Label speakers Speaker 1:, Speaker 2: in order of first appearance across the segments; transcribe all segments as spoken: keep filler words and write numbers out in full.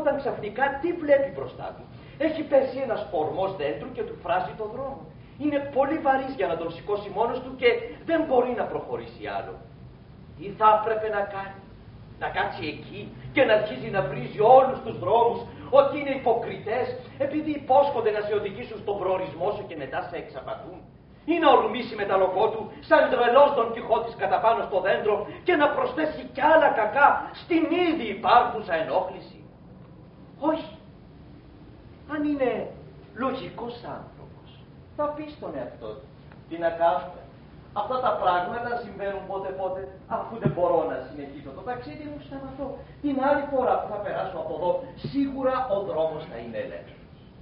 Speaker 1: όταν ξαφνικά τι βλέπει μπροστά του? Έχει πέσει ένας ορμός δέντρου και του φράζει το δρόμο. Είναι πολύ βαρύς για να τον σηκώσει μόνος του και δεν μπορεί να προχωρήσει άλλο. Τι θα έπρεπε να κάνει? Να κάτσει εκεί και να αρχίζει να βρίζει όλους τους δρόμους ότι είναι υποκριτές επειδή υπόσχονται να σε οδηγήσουν στον προορισμό σου και μετά σε εξαπατούν? Ή να ορμήσει με τα λογό του σαν τρελός Δον Κιχώτης κατά πάνω στο δέντρο και να προσθέσει κι άλλα κακά στην ήδη υπάρχουσα ενόχληση? Όχι. Αν είναι λογικός άνθρωπος, θα πει στον εαυτό του, τι να κάνουμε? Αυτά τα πράγματα συμβαίνουν πότε πότε, αφού δεν μπορώ να συνεχίσω το ταξίδι μου, σταματώ. Την άλλη φορά που θα περάσω από εδώ, σίγουρα ο δρόμος θα είναι ελεύθερος.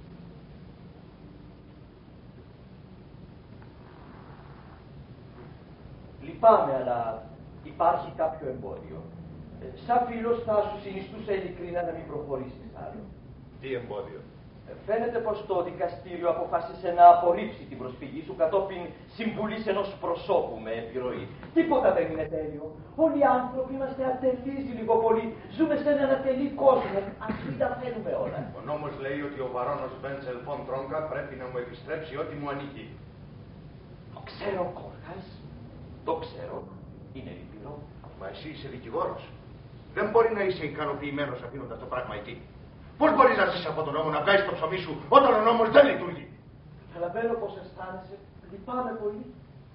Speaker 1: Λυπάμαι, αλλά υπάρχει κάποιο εμπόδιο. Ε, σαν φίλος θα σου συνιστούσα ειλικρινά να μην προχωρήσεις άλλο.
Speaker 2: Τι εμπόδιο?
Speaker 1: Φαίνεται πως το δικαστήριο αποφάσισε να απορρίψει την προσφυγή σου κατόπιν συμβουλής ενός προσώπου με επιρροή. Τίποτα δεν είναι τέλειο. Όλοι οι άνθρωποι είμαστε ατελείς λίγο πολύ. Ζούμε σε έναν ατελή κόσμο. Ας μην τα φέρουμε όλα.
Speaker 2: Ο νόμος λέει ότι ο βαρόνος Βέντσελ φον Τρόγκα πρέπει να μου επιστρέψει ό,τι μου ανήκει.
Speaker 1: Το ξέρω, Κόρχας. Το ξέρω. Είναι λυπηρό.
Speaker 2: Μα εσύ είσαι δικηγόρος. Δεν μπορεί να είσαι ικανοποιημένος αφήνοντας το πράγμα εκεί. Πώς μπορείς να ζήσεις από τον νόμο, να βγάζεις το ψωμί σου όταν ο νόμος δεν λειτουργεί?
Speaker 1: Καταλαβαίνω πως αισθάνεσαι. Λυπάμαι πολύ.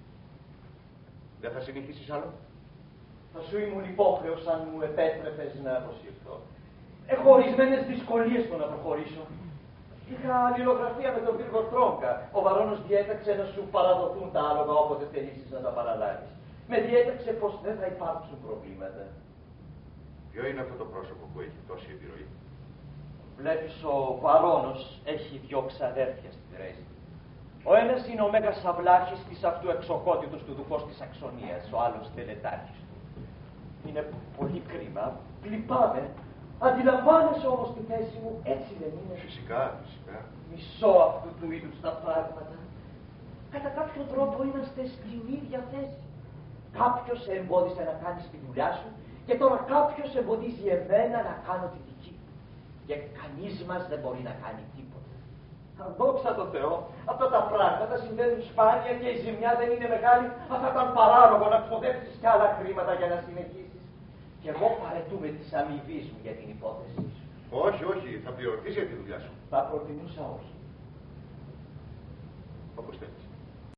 Speaker 2: Δεν θα συνεχίσεις άλλο?
Speaker 1: Θα σου ήμουν υπόχρεος αν μου επέτρεπες να αποσυρθώ. Έχω ορισμένες δυσκολίες στο να προχωρήσω. Είχα αλληλογραφία με τον κύριο Τρόγκα. Ο βαρόνος διέταξε να σου παραδοθούν τα άλογα όποτε θελήσεις να τα παραλάβεις. Με διέταξε πως δεν θα υπάρξουν προβλήματα.
Speaker 2: Ποιο είναι αυτό το πρόσωπο που έχει τόση επιρροή?
Speaker 1: Βλέπεις, ο βαρόνος έχει δυο ξαδέρφια στη Δρέσδη. Ο ένας είναι ο μέγας αυλάρχης της αυτού εξοχότητος του Δουκός της Αξονίας, ο άλλος τελετάρχης του. Είναι πολύ κρίμα, λυπάμαι. Αντιλαμβάνεσαι όμως τη θέση μου, έτσι δεν είναι?
Speaker 2: Φυσικά, φυσικά.
Speaker 1: Μισώ αυτού του είδους τα πράγματα. Κατά κάποιο τρόπο είμαστε στην ίδια θέση. Κάποιος σε εμπόδισε να κάνεις τη δουλειά σου και τώρα κάποιος εμποδίζει εμένα να κάνω τη δική μου. Και κανείς μας δεν μπορεί να κάνει τίποτα. Δόξα τω Θεώ, αυτά τα πράγματα συμβαίνουν σπάνια και η ζημιά δεν είναι μεγάλη. Θα ήταν παράλογο να ξοδέψεις κι άλλα χρήματα για να συνεχίσεις. Και εγώ παρετούμε της αμοιβής μου για την υπόθεσή σου.
Speaker 2: Όχι, όχι, θα πληρωθείς για τη δουλειά σου.
Speaker 1: Θα προτιμούσα όχι.
Speaker 2: Όπως θέλεις.